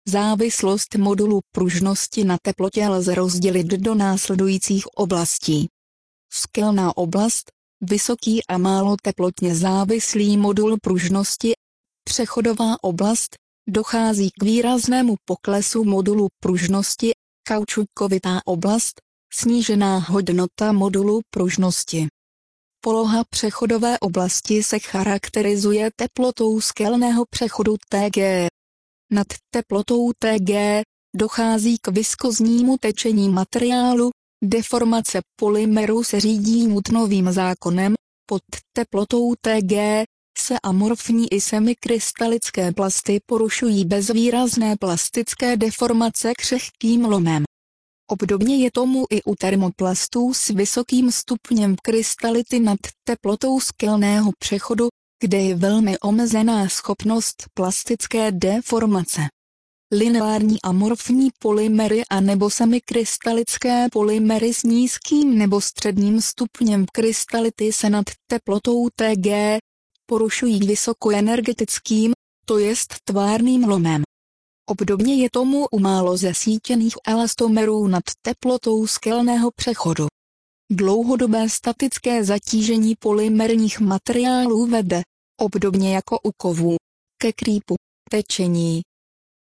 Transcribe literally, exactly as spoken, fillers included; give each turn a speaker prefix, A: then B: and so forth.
A: Závislost modulu pružnosti na teplotě lze rozdělit do následujících oblastí. Skelná oblast, vysoký a málo teplotně závislý modul pružnosti. Přechodová oblast, dochází k výraznému poklesu modulu pružnosti. Kaučukovitá oblast, snížená hodnota modulu pružnosti. Poloha přechodové oblasti se charakterizuje teplotou skelného přechodu T G. Nad teplotou T G dochází k viskoznímu tečení materiálu, deformace polymeru se řídí Newtonovým zákonem, pod teplotou T G se amorfní i semikrystalické plasty porušují bez výrazné plastické deformace křehkým lomem. Obdobně je tomu i u termoplastů s vysokým stupněm krystality nad teplotou skelného přechodu, kde je velmi omezená schopnost plastické deformace. Lineární amorfní polymery a nebo semikrystalické polymery s nízkým nebo středním stupněm krystality se nad teplotou T G porušují vysokoenergetickým, to jest tvárným lomem. Obdobně je tomu u málo zesítěných elastomerů nad teplotou skelného přechodu. Dlouhodobé statické zatížení polymerních materiálů vede, obdobně jako u kovů, ke creepu, tečení,